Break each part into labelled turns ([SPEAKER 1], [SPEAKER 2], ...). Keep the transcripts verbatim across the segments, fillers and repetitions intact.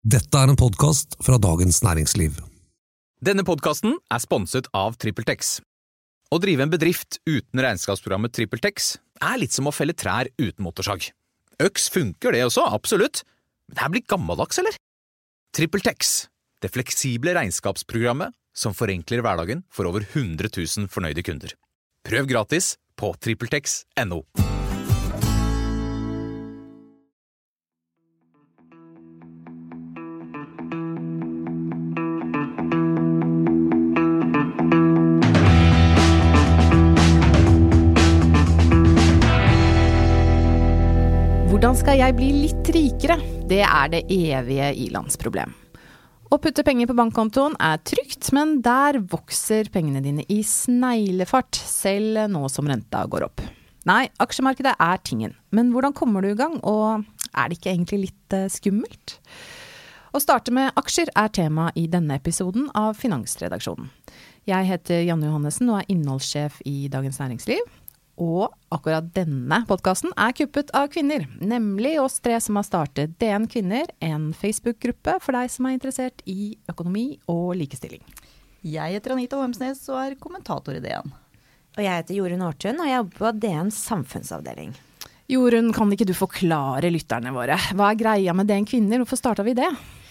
[SPEAKER 1] Dette er en podcast fra Dagens Næringsliv.
[SPEAKER 2] Denne podcasten er sponset av TrippelTex. Å drive en bedrift uten regnskapsprogrammet TrippelTex er litt som å felle trær uten motorsag. Øks funker det også, absolutt. Men det her blir gammeldags, eller? TrippelTex, det fleksible regnskapsprogrammet som forenkler hverdagen for over hundre tusen fornøyde kunder. Prøv gratis på trippeltex punktum no.
[SPEAKER 3] Hvordan skal jeg bli litt rikere? Det er det evige ilandsproblem. Å putte penger på bankkontoen er trygt, men der vokser pengene dine i sneglefart, selv nå som renta går opp. Nei, aksjemarkedet er tingen, men hvordan kommer du i gang, og er det ikke egentlig litt uh, skummelt? Å starte med aksjer er tema i denne episoden av Finansredaksjonen. Jeg heter Janne Johannesen og er innholdssjef i Dagens Næringsliv. Og akkurat denne podcasten er kuppet av kvinner, nemlig oss tre som har startet D N Kvinner, en Facebook-gruppe for deg som er interessert i økonomi og likestilling.
[SPEAKER 4] Jeg heter Anita Holmsnes og er kommentator i D N.
[SPEAKER 5] Og jeg heter Jorunn Aartun og jeg jobber på D N's samfunnsavdeling.
[SPEAKER 3] Jorunn, kan ikke du forklare lytterne våre? Hva er greia med D N Kvinner? Hvorfor startet vi det?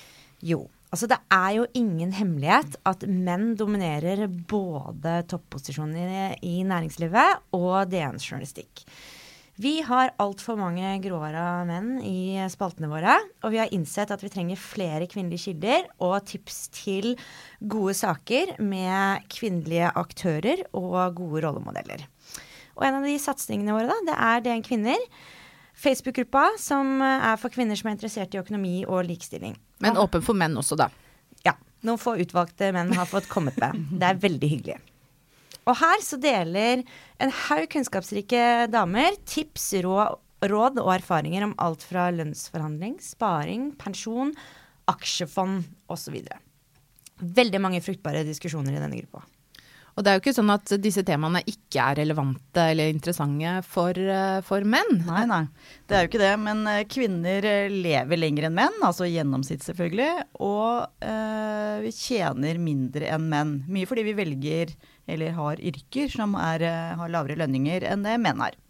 [SPEAKER 5] Jo, altså det er jo ingen hemmelighet at menn dominerer både topposisjoner i næringslivet og D N's journalistikk. Vi har alt for mange gråhåra menn i spaltene våre, og vi har innsett at vi trenger flere kvinnelige kilder og tips til gode saker med kvinnelige aktører og gode rollemodeller. Og en av de satsingene våre da, det er D N Kvinner, Facebook-gruppa som er for kvinner som er interessert i økonomi og likestilling.
[SPEAKER 3] Men åpen for menn også da?
[SPEAKER 5] Ja, noen få utvalgte menn har fått kommet med. Det er veldig hyggelig. Og her så deler en haug kunnskapsrike damer tips, råd, råd og erfaringer om alt fra lønnsforhandling, sparing, pensjon, aksjefond og så videre. Veldig mange fruktbare diskusjoner i denne gruppa.
[SPEAKER 3] Og det er jo ikke sånn at disse temaene ikke er relevante eller interessante for, for menn.
[SPEAKER 4] Nei, nei, det er jo ikke det, men kvinner lever lenger enn menn, altså gjennomsnitt selvfølgelig, og eh, vi tjener mindre enn menn. Mye fordi vi velger eller har yrker som er, har lavere lønninger enn det menn har.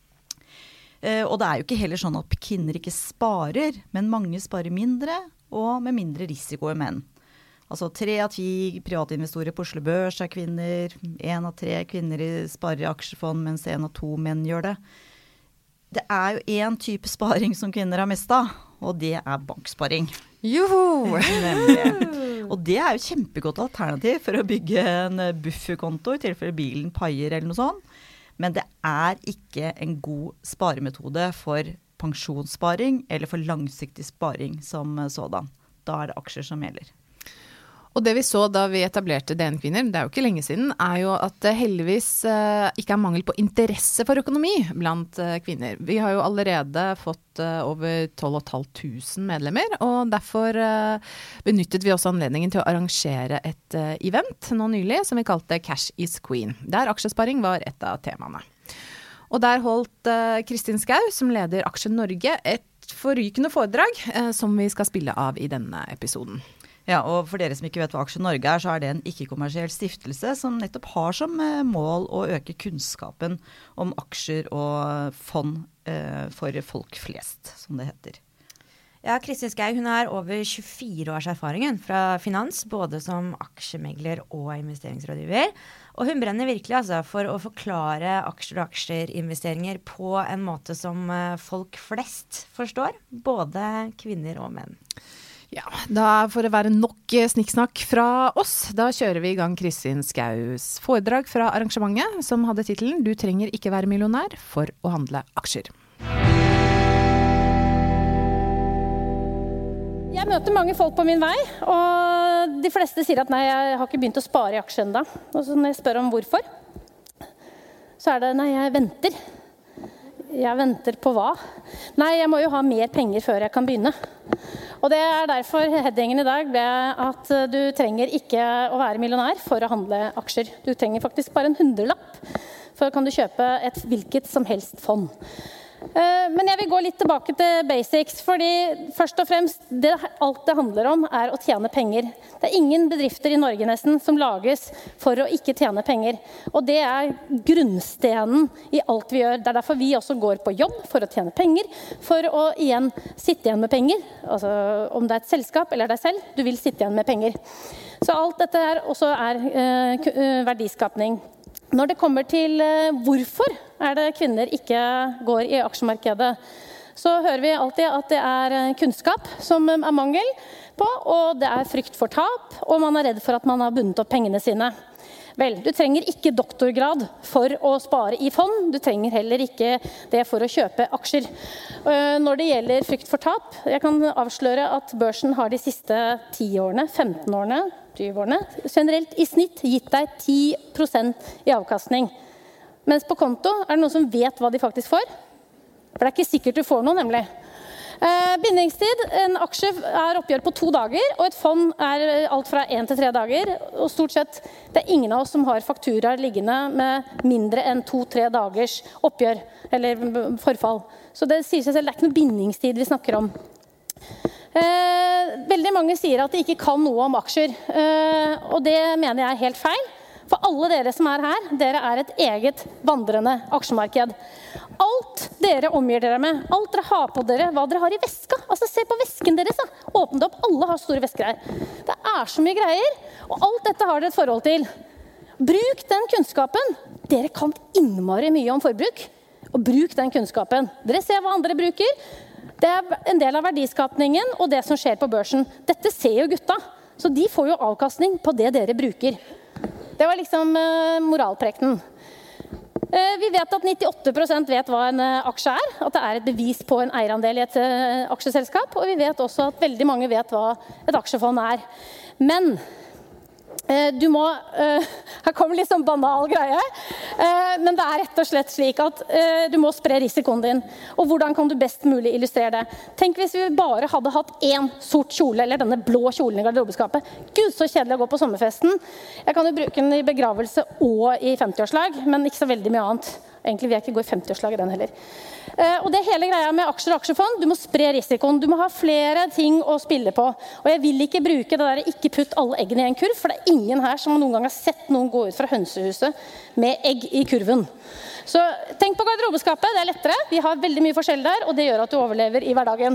[SPEAKER 4] Eh, og det er jo ikke heller sånn at kvinner ikke sparer, men mange sparer mindre og med mindre risiko enn menn. Altså tre av ti privatinvestorer på Oslo Børs er kvinner, en av tre kvinner sparer i aksjefond, mens en av to menn gjør det. Det er jo en type sparing som kvinner har mest av, og det er banksparing.
[SPEAKER 3] Joho!
[SPEAKER 4] Nemlig. Og det er jo et kjempegodt alternativ for å bygge en bufferkonto, i tilfelle bilen paier eller noe sånt. Men det er ikke en god sparemetode for pensjonssparing eller for langsiktig sparing som sådan. Da er det aksjer som gjelder.
[SPEAKER 3] Og det vi så da vi etablerte D N Kvinner, det er jo ikke lenge siden, er jo at det heldigvis eh, ikke er mangel på interesse for økonomi blant eh, kvinner. Vi har jo allerede fått eh, over tolv tusen fem hundre medlemmer, og derfor eh, benyttet vi også anledningen til å arrangere et eh, event nå nylig, som vi kalte Cash is Queen, der aksjesparing var et av temaene. Og der holdt eh, Kristin Skau, som leder Aksje Norge, et forrykende foredrag eh, som vi skal spille av i denne episoden.
[SPEAKER 4] Ja, og for dere som ikke vet hva Aksje Norge er, så er det en ikke-kommersiell stiftelse som nettopp har som mål å øke kunnskapen om aksjer og fond eh, for folk flest, som det heter.
[SPEAKER 5] Ja, Kristin Skau, hun har over tjuefire års erfaring fra finans, både som aksjemegler og investeringsrådgiver. Og hun brenner virkelig altså, for å forklare aksjer og aksjerinvesteringer på en måte som folk flest forstår, både kvinner og menn.
[SPEAKER 3] Ja, da får det være nok snikksnakk fra oss. Da kjører vi i gang Kristin Skaus foredrag fra arrangementet, som hadde titelen «Du trenger ikke være millionær for å handle aksjer».
[SPEAKER 6] Jeg møter mange folk på min vei, og de fleste sier at nei, jeg har ikke begynt å spare i aksjer enda. Og så når jeg spør om hvorfor, så er det nei, jeg venter. Jeg venter på hva? Nei, jeg må jo ha mer penger før jeg kan begynne. Og det er derfor headingen i dag ble at du trenger ikke å være millionær for å handle aksjer. Du trenger faktisk bare en hundrelapp, for kan du kjøpe et hvilket som helst fond. Men jeg vil gå litt tilbake til basics, fordi først og fremst, det, alt det handler om er å tjene penger. Det er ingen bedrifter i Norge nesten som lages for å ikke tjene penger. Og det er grunnstenen i alt vi gjør. Det er derfor vi også går på jobb for å tjene penger, for å igjen sitte igjen med penger. Altså om det er et selskap eller deg selv, du vil sitte igjen med penger. Så alt dette her også er uh, verdiskapning. Når det kommer til uh, hvorfor er det kvinner ikke går i aksjemarkedet, så hører vi alltid at det er kunnskap som er mangel på, og det er frykt for tap, og man er redd for at man har bundet opp pengene sine. Vel, du trenger ikke doktorgrad for å spare i fond, du trenger heller ikke det for å kjøpe aksjer. Når det gjelder frykt for tap, jeg kan avsløre at børsen har de siste ti årene, femten årene, tyve årene, generelt i snitt gitt deg ti prosent i avkastning. Mens på konto er det noen som vet hva de faktisk får. For det er ikke sikkert du får noe, nemlig. Eh, bindingstid, en aksje er oppgjør på to dager, og et fond er alt fra en til tre dager. Og stort sett, det er ingen av oss som har fakturaer liggende med mindre enn to-tre dagers oppgjør, eller forfall. Så det sier seg selv, det er ikke noe bindingstid vi snakker om. Eh, veldig mange sier at de ikke kan noe om aksjer, eh, og det mener jeg er helt feil. For alle dere som er her, dere er et eget vandrende aksjemarked. Alt dere omgir dere med, alt dere har på dere, hva dere har i veska. Altså se på vesken deres, da. Åpne det opp, alle har store vesker her. Det er så mye greier, og alt dette har dere et forhold til. Bruk den kunnskapen. Dere kan innmari mye om forbruk, og bruk den kunnskapen. Dere ser hva andre bruker. Det er en del av verdiskapningen og det som skjer på børsen. Dette ser jo gutta, så de får jo avkastning på det dere bruker. Det var liksom uh, moralprekten. Uh, vi vet at nittiåtte prosent vet hva en uh, aksje er, at det er et bevis på en eierandel i et uh, aksjeselskap, og vi vet også at veldig mange vet hva et aksjefond er. Men uh, du må, uh, her kommer litt sånn banal greie, uh, men det er rett og slett slik at uh, du må spre risikoen din. Og hvordan kan du best mulig illustrere det? Tenk hvis vi bare hadde hatt en sort kjole, eller denne blå kjolen i garderobeskapet. Gud, så kjedelig å gå på sommerfesten. Jeg kan jo bruke den i begravelse og i femtiårslag, men ikke så veldig mye annet. Egentlig vil jeg ikke gå i femtiårslag i den heller. Uh, og det er hele greia med aksjer og aksjefond. Du må spre risikoen. Du må ha flere ting å spille på. Og jeg vil ikke bruke det der ikke putt alle eggene i en kurv, for det er ingen her som noen gang har sett noen gå ut fra hønsehuset med egg i kurven. Så tenk på garderobeskapet, det er lettere. Vi har veldig mye forskjell der, og det gjør at du overlever i hverdagen.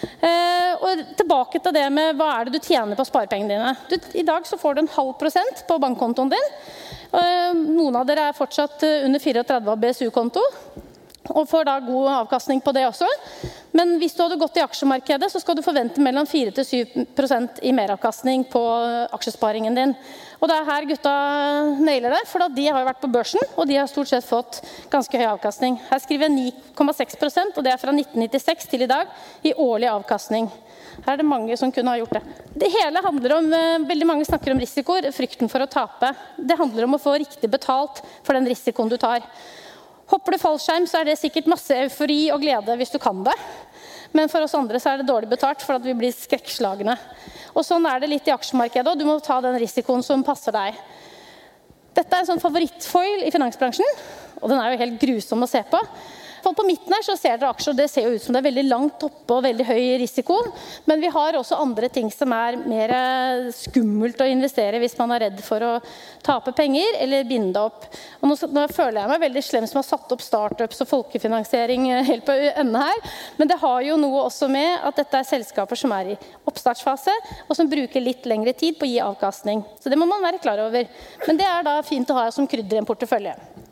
[SPEAKER 6] Uh, og tilbake til det med hva er det du tjener på sparepengene dine. Du, I dag så får du en halv prosent på bankkontoen din. Uh, noen av dere er fortsatt under tretifire av B S U-konto, og får da god avkastning på det også. Men hvis du hadde gått i aksjemarkedet, så skal du forvente mellom fire til syv prosent i meravkastning på aksjesparingen din. Og det er her gutta nailer det, for de har jo vært på børsen, og de har stort sett fått ganske høy avkastning. Her skriver jeg ni komma seks prosent, og det er fra nitten nittiseks til i dag, i årlig avkastning. Her er det mange som kunne ha gjort det. Det hele handler om, veldig mange snakker om risiko, frykten for å tape. Det handler om å få riktig betalt for den risikoen du tar. Hopper du fallskjerm, så er det sikkert masse eufori og glede hvis du kan det. Men for oss andre så er det dårlig betalt for at vi blir skrekkslagne. Og sånn er det litt i aksjemarkedet, og du må ta den risikoen som passer deg. Dette er en sånn favorittfoil i finansbransjen, og den er jo helt grusom å se på. På midten her så ser dere aksjer, det ser jo ut som det er veldig langt oppe og veldig høy risiko, men vi har også andre ting som er mer skummelt å investere hvis man er redd for å tape penger eller binde opp. Og nå, nå føler jeg meg veldig slem som har satt opp startups og folkefinansiering helt på enden her, men det har jo noe også med at dette er selskaper som er i oppstartsfase, og som bruker litt lengre tid på å gi avkastning. Så det må man være klar over. Men det er da fint å ha som krydder i en portefølje.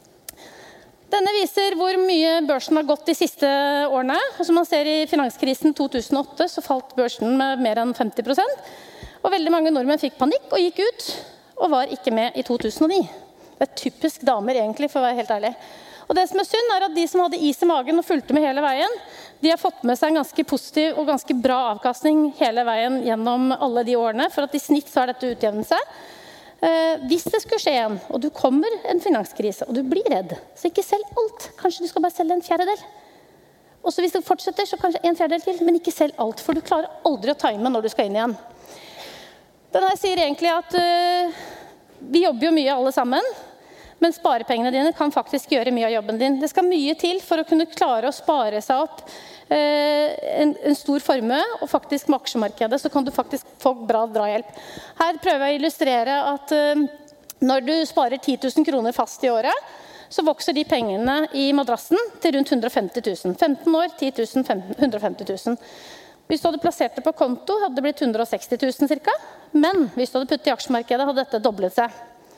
[SPEAKER 6] Denne viser hvor mye børsen har gått de siste årene. Og som man ser i finanskrisen to tusen og åtte, så falt børsen med mer enn femti prosent. Og veldig mange nordmenn fikk panikk og gikk ut, og var ikke med i to tusen og ni. Det er typisk damer egentlig, for å være helt ærlig. Og det som er synd er at de som hadde is i magen og fulgte med hele veien, de har fått med seg en ganske positiv og ganske bra avkastning hele veien gjennom alle de årene, for at i snitt så har dette utjevnet seg. Eh, hvis det skulle skje igjen, og du kommer en finanskrise, og du blir redd, så ikke selg alt. Kanskje du skal bare selge en fjerdedel. Og så hvis det fortsetter, så kanskje en fjerdedel til, men ikke selg alt, for du klarer aldri å time når du skal inn igjen. Denne sier egentlig at uh, vi jobber jo mye alle sammen, men sparepengene dine kan faktisk gjøre mye av jobben din. Det skal mye til for å kunne klare å spare seg opp eh, en, en stor formue, og faktisk med aksjemarkedet så kan du faktisk få bra drahjelp. Her prøver jeg å illustrere at eh, når du sparer ti tusen kroner fast i året, så vokser de pengene i madrassen til rundt hundre og femti tusen. femten år, ti tusen, hundre og femti tusen. Hvis du hadde plassert det på konto, hadde det blitt hundre og seksti tusen cirka. Men hvis du hadde puttet i aksjemarkedet, hadde dette doblet seg.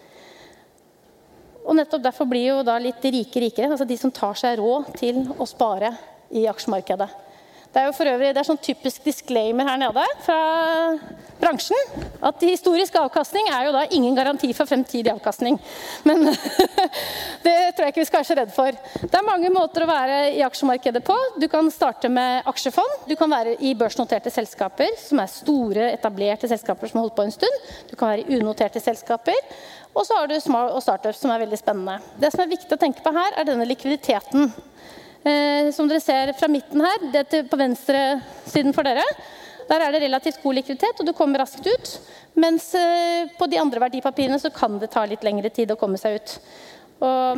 [SPEAKER 6] Og nettopp derfor blir jo da litt rike rikere, altså de som tar seg råd til å spare i aksjemarkedet. Det er jo for øvrig, det er sånn typisk disclaimer her nede fra bransjen, at historisk avkastning er jo da ingen garanti for fremtidig avkastning. Men det tror jeg ikke vi skal være så redd for. Det er mange måter å være i aksjemarkedet på. Du kan starte med aksjefond, du kan være i børsnoterte selskaper, som er store, etablerte selskaper som har holdt på en stund. Du kan være i unoterte selskaper, og så har du små og startups som er veldig spennende. Det som er viktig å tenke på her, er denne likviditeten. Eh, som dere ser fra midten her, det er på venstre siden for dere, der er det relativt god likviditet, og du kommer raskt ut, mens eh, på de andre verdipapirene så kan det ta litt lengre tid å komme seg ut. Og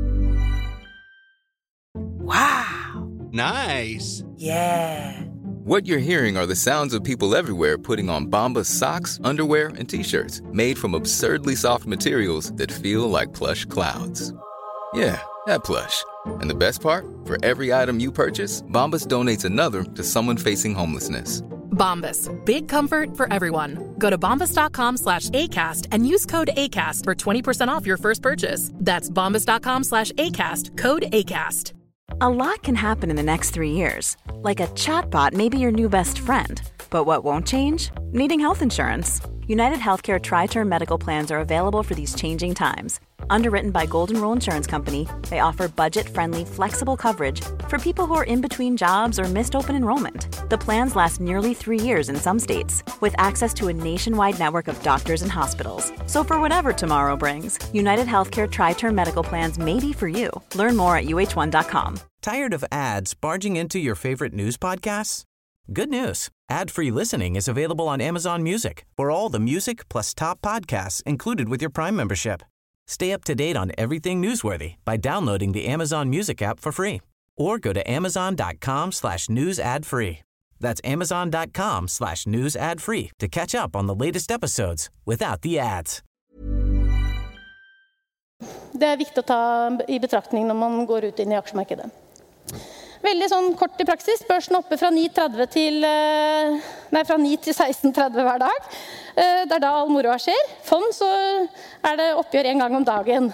[SPEAKER 7] Wow! Nice! Yeah! What you're hearing are the sounds of people everywhere putting on Bombas socks, underwear, and t-shirts made from absurdly soft materials that feel like plush clouds. Yeah, that plush. And the best part? For every item you purchase, Bombas donates another to someone facing homelessness.
[SPEAKER 8] Bombas, big comfort for everyone. Go to bombas.com slash ACAST and use code ACAST for twenty percent off your first purchase. That's bombas.com slash ACAST, code ACAST.
[SPEAKER 9] A lot can happen in the next three years. Like a chatbot may be your new best friend. But what won't change? Needing health insurance. United Healthcare Tri-Term Medical Plans are available for these changing times. Underwritten by Golden Rule Insurance Company, they offer budget-friendly, flexible coverage for people who are in between jobs or missed open enrollment. The plans last nearly three years in some states, with access to a nationwide network of doctors and hospitals. So for whatever tomorrow brings, United Healthcare Tri-Term Medical Plans may be for you. Learn more at U H one dot com.
[SPEAKER 10] Tired of ads barging into your favorite news podcasts? Good news. Ad-free listening is available on Amazon Music for all the music plus top podcasts included with your Prime membership. Stay up to date on everything newsworthy by downloading the Amazon Music app for free or go to amazon.com slash news ad free. That's amazon.com slash news ad free to catch up on the latest episodes without the ads.
[SPEAKER 6] Det er viktig å ta i betraktning når man går ut inn i aksjemarkedet. Veldig sånn kort i praksis. Børsen oppe fra ni tretti til, nei, fra ni til seksten tretti hver dag. Det er da all moroa skjer. Fond så er det oppgjør en gang om dagen.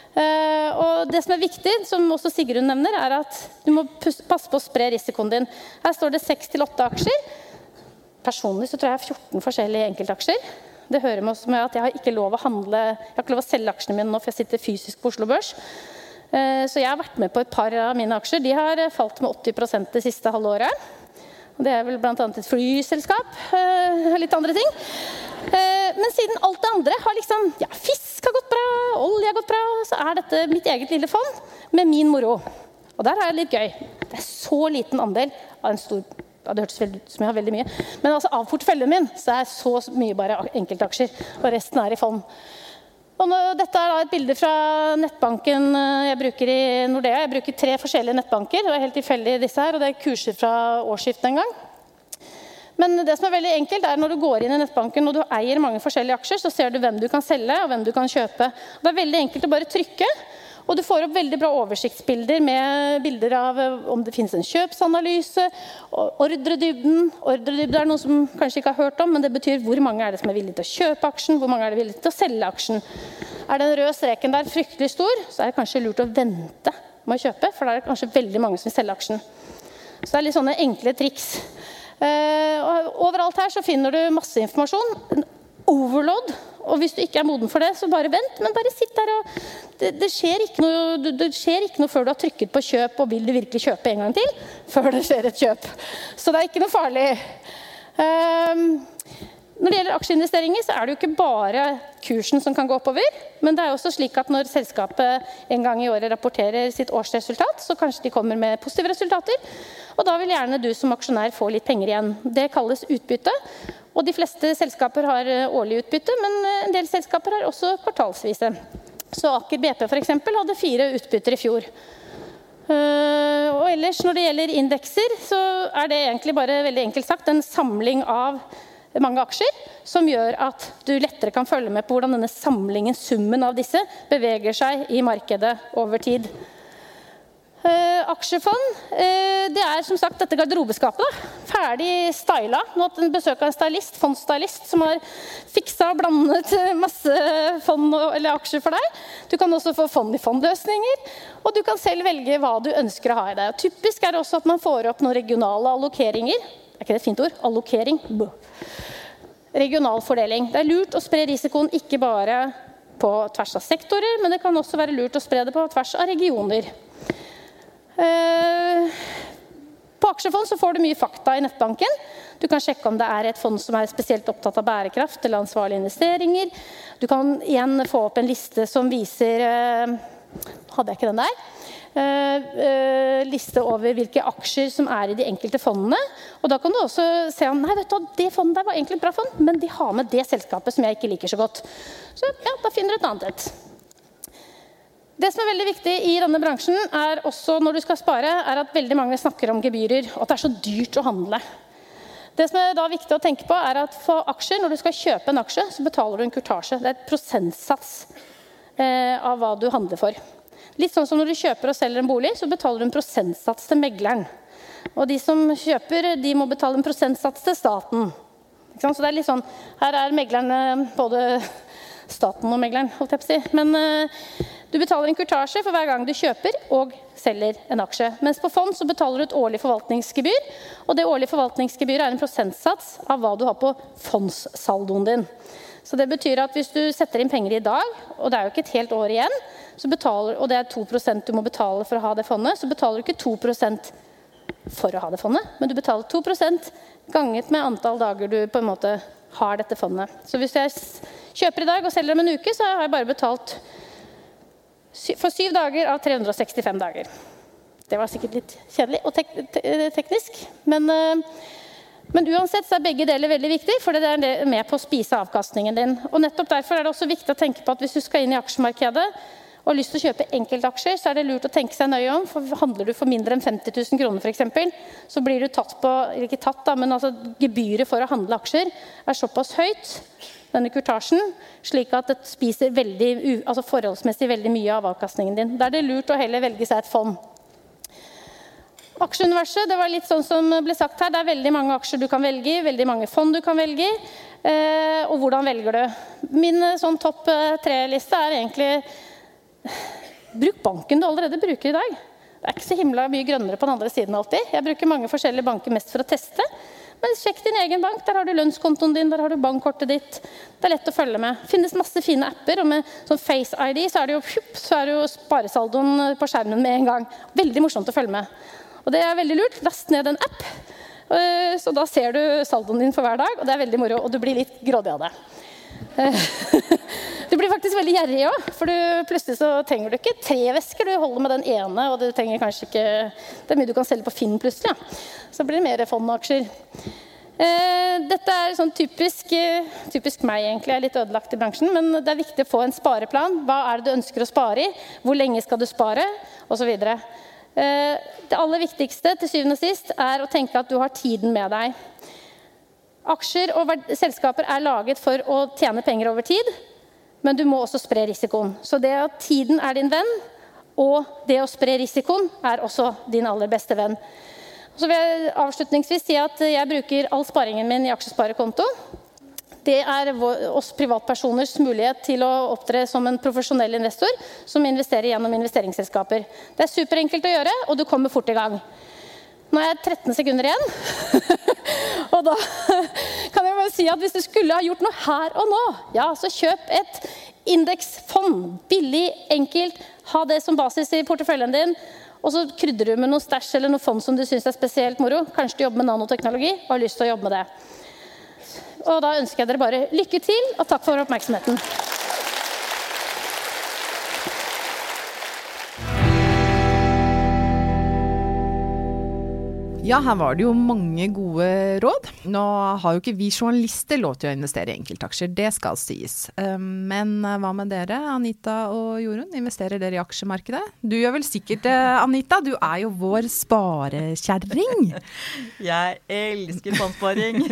[SPEAKER 6] Og det som er viktig, som også Sigrun nevner, er at du må passe på å spre risikoen din. Her står det seks til åtte aksjer. Personlig så tror jeg jeg har fjorten forskjellige enkeltaksjer. Det hører med også med at jeg har ikke lov å handle, jeg har ikke lov å selge aksjene mine nå, for jeg sitter fysisk på Oslo Børs. Så jeg har vært med på et par av mine aksjer. De har falt med åtti prosent det siste halvåret. Det er vel blant annet et flyselskap, litt andre ting. Men siden alt det andre har liksom, ja, fisk har gått bra, olje har gått bra, så er dette mitt eget lille fond med min moro. Og der er det litt gøy. Det er så liten andel av en stor, ja, det hørtes veldig ut som jeg har veldig mye, men altså av porteføljen min så er så mye bare enkeltaksjer, og resten er i fond. Og nå, dette er da et bilde fra nettbanken jeg bruker i Nordea. Jeg bruker tre forskjellige nettbanker, og er helt tilfeldig disse her, og det er kurser fra årsskiftet en gang. Men det som er veldig enkelt er når du går inn i nettbanken og du eier mange forskjellige aksjer, så ser du hvem du kan selge og hvem du kan kjøpe. Det er veldig enkelt å bare trykke, og du får opp veldig bra oversiktsbilder med bilder av om det finnes en kjøpsanalyse, ordredybden. Ordredybden er noe som kanskje ikke har hørt om, men det betyr hvor mange er det som er villige til å kjøpe aksjen, hvor mange er det villige til å selge aksjen. Er den røde streken der fryktelig stor, så er det kanskje lurt å vente med å kjøpe, for da er det kanskje veldig mange som vil selge aksjen. Så det er litt sånne enkle triks. Og overalt her så finner du masse informasjon, en overload, og hvis du ikke er moden for det, så bare vent, men bare sitt der og det, det, skjer ikke noe, det skjer ikke noe før du har trykket på kjøp, og vil du virkelig kjøpe en gang til, før det skjer et kjøp. Så det er ikke noe farlig. Um, når det gjelder aksjeinvesteringer, så er det jo ikke bare kursen som kan gå oppover, men det er også slik at når selskapet en gang i året rapporterer sitt årsresultat, så kanskje de kommer med positive resultater, og da vil gjerne du som aksjonær få litt penger igjen. Det kalles utbytte, og de fleste selskaper har årlig utbytte, men en del selskaper har også kvartalsvise Så Aker B P for eksempel hadde fire utbytter i fjor. Uh, og ellers når det gjelder indekser, så er det egentlig bare veldig enkelt sagt en samling av mange aksjer, som gjør at du lettere kan følge med på hvordan denne samlingen, summen av disse, beveger seg i markedet over tid. Uh, aksjefond, uh, det er som sagt dette garderobeskapet da. Ferdig stylet. Nå har jeg besøk av en stylist, fondstylist, som har fikset og blandet masse fond og, eller aksjer for deg. Du kan også få fond i fondløsninger, og du kan selv velge hva du ønsker å ha i deg. Og typisk er det også at man får opp noen regionale allokeringer. Er ikke det et fint ord? Allokering. Regional fordeling. Det er lurt å spre risikoen ikke bare på tvers av sektorer, men det kan også være lurt å spre det på tvers av regioner. På aksjefond så får du mye fakta i nettbanken. Du kan sjekke om det er et fond som er spesielt opptatt av bærekraft eller ansvarlige investeringer. Du kan igjen få opp en liste som viser, hadde jeg ikke den der, liste over hvilke aksjer som er i de enkelte fondene. Og da kan du også se om, nei vet du, det fondet der var egentlig et bra fond, men de har med det selskapet som jeg ikke liker så godt. Så ja, da finner du et annet et. Det som er veldig viktig i denne bransjen er også når du skal spare, er at veldig mange snakker om gebyrer, og at det er så dyrt å handle. Det som er da viktig å tenke på er at for aksjer, når du skal kjøpe en aksje, så betaler du en kurtasje. Det er et prosentsats eh, av hva du handler for. Litt sånn som når du kjøper og selger en bolig, så betaler du en prosentsats til megleren. Og de som kjøper, de må betale en prosentsats til staten. Ikke sant? Så det er litt sånn, her er meglerne både staten og megleren, holdt jeg på å si. Men eh, du betaler en kurtasje for hver gang du kjøper og selger en aksje. Mens på fond så betaler du et årlig forvaltningsgebyr, og det årlige forvaltningsgebyret er en prosentsats av hva du har på fondssaldoen din. Så det betyr at hvis du setter inn penger i dag, og det er jo ikke et helt år igjen, så betaler, og det er to prosent du må betale for å ha det fondet, så betaler du ikke to prosent for å ha det fondet, men du betaler to prosent ganget med antall dager du på en måte har dette fondet. Så hvis jeg kjøper i dag og selger om en uke, så har jeg bare betalt for syv dager av tre hundre og sekstifem dager. Det var sikkert litt kjedelig og tek teknisk, men, men uansett så er begge deler veldig viktig, for det er med på å spise avkastningen din. Og nettopp derfor er det også viktig å tenke på at hvis du skal inn i aksjemarkedet og har lyst til å kjøpe enkeltaksjer, så er det lurt å tenke seg nøye om, for handler du for mindre enn femti tusen kroner for eksempel, så blir du tatt på, ikke tatt da, men altså gebyret for å handle aksjer er såpass høyt, denne kurtasjen, slik at det spiser veldig, altså forholdsmessig veldig mye av avkastningen din. Da er det lurt å heller velge seg et fond. Aksjeuniverset, det var litt sånn som ble sagt her, det er veldig mange aksjer du kan velge i, veldig mange fond du kan velge i, eh, og hvordan velger du? Min sånn topp tre-liste er egentlig, bruk banken du allerede bruker i dag. Det er ikke så himla mye grønnere på den andre siden alltid. Jeg bruker mange forskjellige banker mest for å teste. Men sjekk din egen bank, der har du lønnskontoen din, der har du bankkortet ditt. Det er lett å følge med. Det finnes masse fine apper, og med sånn Face I D så er det jo, så er det jo sparesaldoen på skjermen med en gang. Veldig morsomt å følge med. Og det er veldig lurt. Last ned en app, så da ser du saldoen din for hver dag, og det er veldig moro, og du blir litt grådig av det. Du blir faktisk veldig gjerrig også, for du, plutselig så trenger du ikke tre vesker, du holder med den ene, og du trenger kanskje ikke, det er mye du kan selge på Finn plutselig, ja. Så blir det mer fondaksjer. Dette er sånn typisk, typisk meg egentlig, jeg er litt ødelagt i bransjen, men det er viktig å få en spareplan. Hva er det du ønsker å spare i? Hvor lenge skal du spare? Og så videre. Det aller viktigste til syvende og sist er å tenke at du har tiden med deg. Aksjer og selskaper er laget for å tjene penger over tid, men du må også spre risikoen. Så det at tiden er din venn, og det å spre risikoen er også din aller beste venn. Så vil jeg avslutningsvis si at jeg bruker all sparingen min i aksjesparekonto. Det er oss privatpersoners mulighet til å opptre som en profesjonell investor som investerer gjennom investeringsselskaper. Det er superenkelt å gjøre, og du kommer fort i gang. Nå er jeg tretten sekunder igjen, og da kan jeg bare si at hvis du skulle ha gjort noe her og nå, ja, så kjøp et indeksfond, billig, enkelt, ha det som basis i porteføljen din, og så krydder du med noe stæsj eller noe fond som du synes er spesielt moro. Kanskje du jobber med nanoteknologi og har lyst til å jobbe med det. Og da ønsker jeg dere bare lykke til, og takk for oppmerksomheten.
[SPEAKER 3] Ja, her var det jo mange gode råd. Nå har jo ikke vi journalister lov til å investere i enkeltaksjer, det skal sies. Men hva med dere, Anita og Jorunn? Investerer dere i aksjemarkedet? Du gjør vel sikkert det, Anita? Du er jo vår sparekjerring.
[SPEAKER 4] Jeg elsker fondsparing.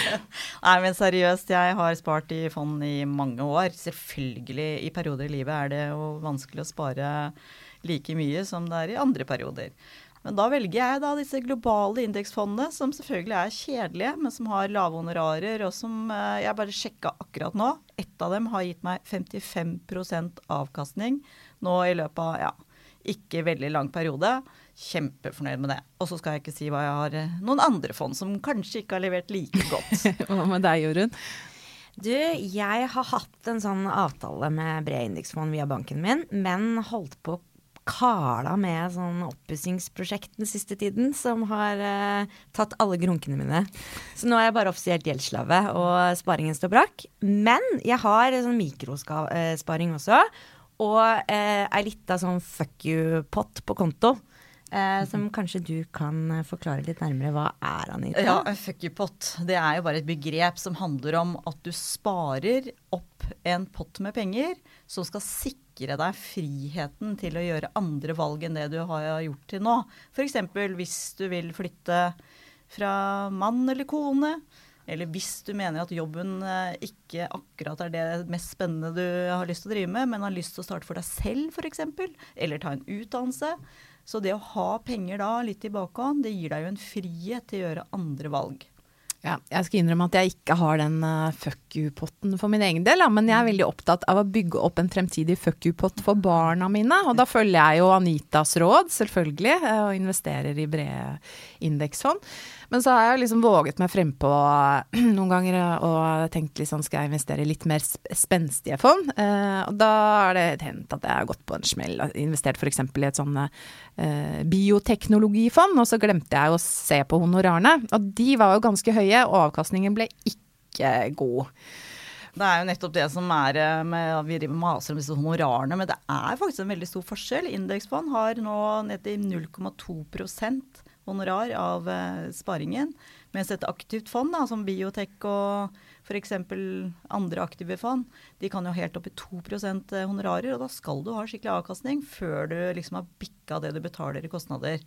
[SPEAKER 4] Nei, men seriøst, jeg har spart i fond i mange år. Selvfølgelig, i perioder i livet er det jo vanskelig å spare like mye som det er i andre perioder. Men da velger jeg da disse globale indeksfondene, som selvfølgelig er kjedelige, men som har lave honorarer, og som eh, jeg bare sjekket akkurat nå. Ett av dem har gitt meg femtifem prosent avkastning nå i løpet av, ja, ikke veldig lang periode. Kjempefornøyd med det. Og så skal jeg ikke si hva jeg har noen andre fond som kanskje ikke har levert like godt.
[SPEAKER 3] Hva med deg, Jorunn?
[SPEAKER 5] Du, jeg har hatt en sånn avtale med bred indeksfond via banken min, men holdt på kala med sånn oppussingsprosjekt den siste tiden, som har eh, tatt alle grunkene mine. Så nå er jeg bare offisielt gjeldslave, og sparingen står brakk. Men jeg har sånn mikrosparing også, og eh, er litt av sånn fuck you-pott på konto. Eh, som kanskje du kan forklare litt nærmere. Hva er, Anita?
[SPEAKER 4] Ja, en fuck you-pott. Det er jo bare et begrep som handler om at du sparer opp en pott med penger som skal sikre deg friheten til å gjøre andre valg enn det du har gjort til nå. For eksempel hvis du vil flytte fra mann eller kone, eller hvis du mener at jobben ikke akkurat er det mest spennende du har lyst til å drive med, men har lyst til å starte for deg selv for eksempel, eller ta en utdannelse. Så det å ha penger da litt i bakhånd, det gir deg jo en frihet til å gjøre andre valg.
[SPEAKER 3] Ja, jeg skal innrømme at jeg ikke har den uh, fuck you-potten for min egen del, ja, men jeg er veldig opptatt av å bygge opp en fremtidig fuck you-pott for barna mine, og da følger jeg jo Anitas råd, selvfølgelig, og investerer i brede indeksfond. Men så har jeg liksom våget meg frem på noen ganger og tenkt liksom, skal jeg investere i litt mer spenstige fond? Eh, og da har det hendt at jeg har gått på en smell, investert for eksempel i et sånn eh, bioteknologifond, og så glemte jeg å se på honorarene, og de var jo ganske høye, og avkastningen ble ikke god.
[SPEAKER 4] Det er jo nettopp det som er med, vi maser om disse honorarene, men det er faktisk en veldig stor forskjell. Indeksfond har nå ned til null komma to prosent honorar av eh, sparingen, mens et aktivt fond, da, som biotek og for eksempel andre aktive fond, de kan jo helt opp i to prosent honorarer, og da skal du ha skikkelig avkastning før du liksom har bikket det du betaler i kostnader.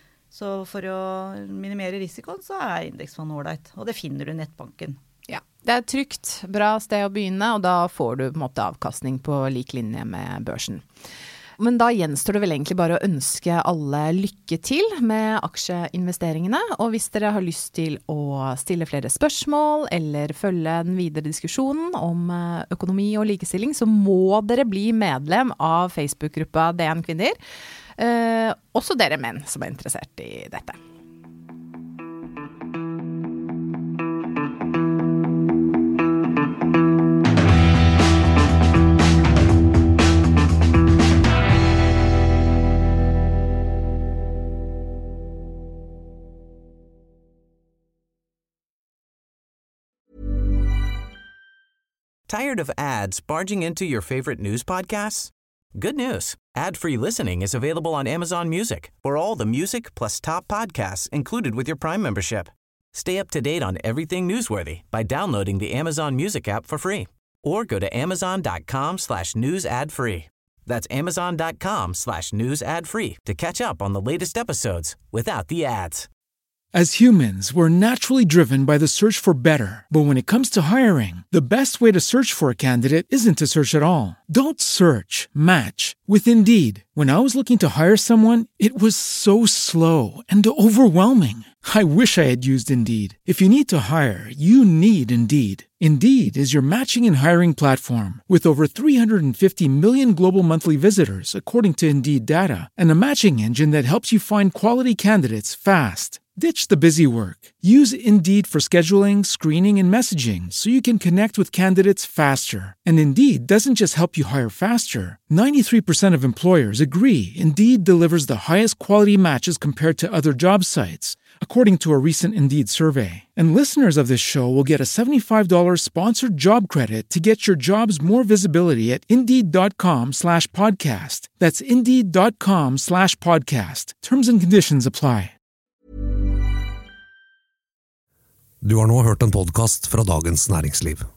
[SPEAKER 4] Så for å minimere risikoen, så er indeksfond ålreit, og det finner du i nettbanken.
[SPEAKER 3] Ja, det er trygt, bra sted å begynne, og da får du på en måte avkastning på lik linje med børsen. Men da gjenstår det vel egentlig bare å ønske alle lykke til med aksjeinvesteringene, og hvis dere har lyst til å stille flere spørsmål eller følge den videre diskusjonen om økonomi og likestilling, så må dere bli medlem av Facebook-gruppa D N Kvinner, eh, også dere menn som er interessert i dette.
[SPEAKER 10] Tired of ads barging into your favorite news podcasts? Good news. Ad-free listening is available on Amazon Music for all the music plus top podcasts included with your Prime membership. Stay up to date on everything newsworthy by downloading the Amazon Music app for free or go to amazon.com slash news ad free. That's amazon.com slash news ad free to catch up on the latest episodes without the ads.
[SPEAKER 11] As humans, we're naturally driven by the search for better. But when it comes to hiring, the best way to search for a candidate isn't to search at all. Don't search, match with Indeed. When I was looking to hire someone, it was so slow and overwhelming. I wish I had used Indeed. If you need to hire, you need Indeed. Indeed is your matching and hiring platform with over three hundred fifty million global monthly visitors, according to Indeed data, and a matching engine that helps you find quality candidates fast. Ditch the busy work. Use Indeed for scheduling, screening, and messaging so you can connect with candidates faster. And Indeed doesn't just help you hire faster. ninety-three percent of employers agree Indeed delivers the highest quality matches compared to other job sites, according to a recent Indeed survey. And listeners of this show will get a seventy-five dollars sponsored job credit to get your jobs more visibility at Indeed.com slash podcast. That's Indeed.com slash podcast. Terms and conditions apply.
[SPEAKER 1] Du har nå hørt en podcast fra Dagens Næringsliv.